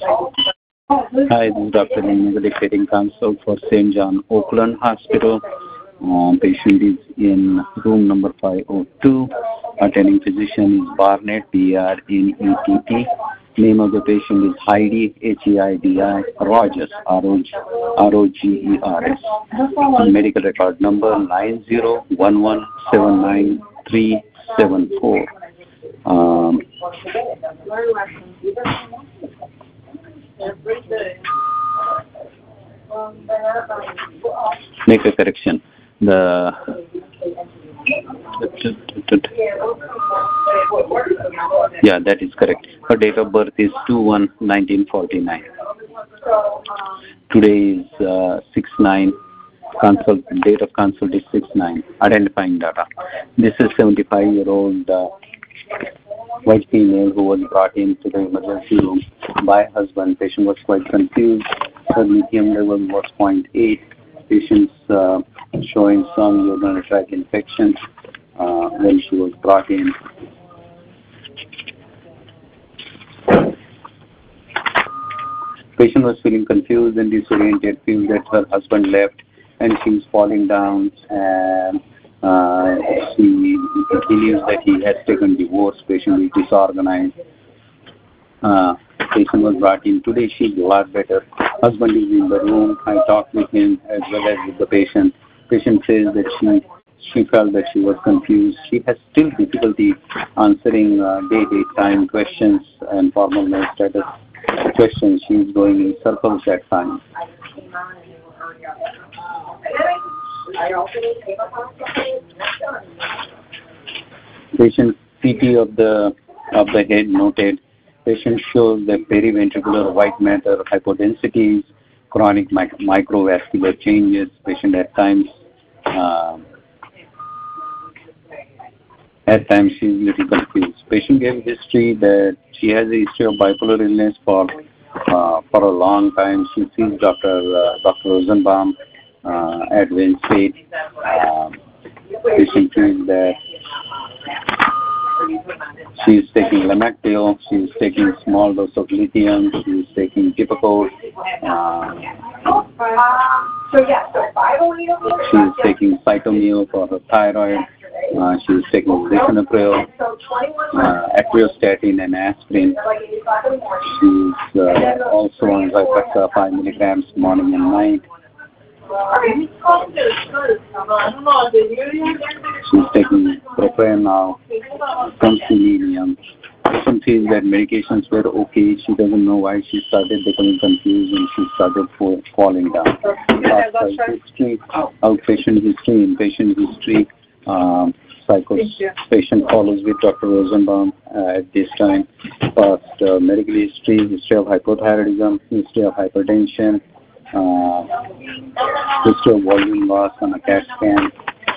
Hi, this is Dr. Linda dictating consult for St. John Oakland Hospital. Patient is in room number 502. Attending physician is Barnett, B-R-N-E-T-T. Name of the patient is Heidi, H-E-I-D-I, Rogers, R-O-G-E-R-S. Medical record number 9011799374. Make a correction. Yeah, that is correct. Her date of birth is 2/1/1949. Today is 6/9. Date of consult is 6/9. Identifying data. This is 75-year-old white female who was brought into the emergency room by husband. Patient was quite confused. Her lithium level was 0.8. Patient's showing some urinary tract infection when she was brought in. Patient was feeling confused and disoriented, feels that her husband left and she's falling down, and she believes that he has taken divorce. Patient is disorganized. Patient was brought in. Today she's a lot better. Husband is in the room. I talked with him as well as with the patient. Patient says that she felt that she was confused. She has still difficulty answering day, time questions and formal name status questions. She is going in circles at times. Patient CT of the head noted. Patient shows that periventricular white matter, hypodensities, chronic microvascular changes. Patient at times she is little confused. Patient gave history that she has a history of bipolar illness for a long time. She sees Dr. Rosenbaum at Wayne State. Patient feels that she is taking Lamictal, she is taking small dose of lithium, she is taking Depakote, she is taking Cytomel for her thyroid, she is taking lisinopril, atorvastatin and aspirin. She is also on Zyprexa 5 milligrams morning and night. She's taking propranolol, some selenium. Patient feels that medications were okay. She doesn't know why she started becoming confused and she started falling down. History, outpatient history, inpatient history. Patient follows with Dr. Rosenbaum at this time. First, medical history of hypothyroidism, history of hypertension, history of volume loss on a CAT scan.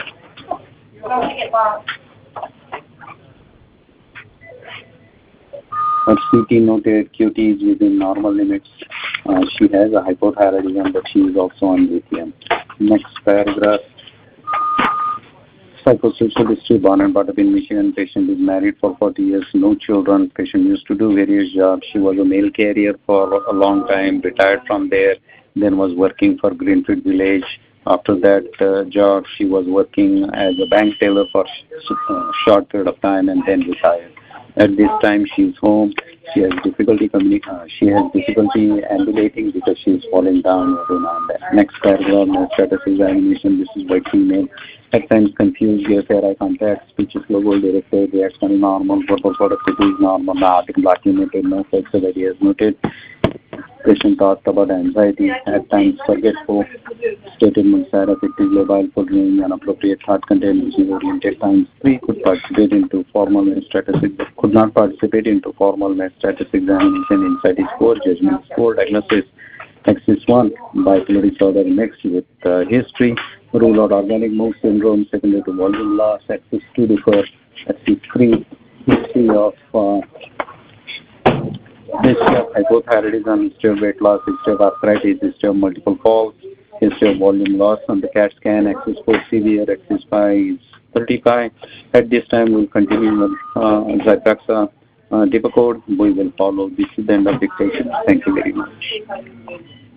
Her CT noted QT is within normal limits. She has a hypothyroidism, but she is also on lithium. Next paragraph. Psychosocial history, born and brought up in Michigan. Patient is married for 40 years, no children. Patient used to do various jobs. She was a mail carrier for a long time, retired from there, then was working for Greenfield Village. After that job, she was working as a bank teller for a short period of time and then retired. At this time, she is home. She has difficulty ambulating because she is falling down every now and then. Next paragraph, no status examination. This is white female. At times confused, gives hair eye contact, speech is global, directed, reaction normal, verbal productivity is normal, the article documented, no flex severity noted. Patient talked about anxiety, at times forgetful, stated side affective labile following inappropriate thought content, oriented times 3 could participate into formal and statistic, but could not participate into formal and statistic examination, insight is 4, judgment is 4, diagnosis axis 1, bipolar disorder mixed with history, rule out organic mood syndrome secondary to volume loss, axis 2 differ, axis 3, history of hypothyroidism, history of weight loss, history of arthritis, history of multiple falls, history of volume loss on the CAT scan, axis 4 severe, axis 5 is 35. At this time, we'll continue with Zyprexa Deepak code, we will follow. This is the end of dictation. Thank you very much.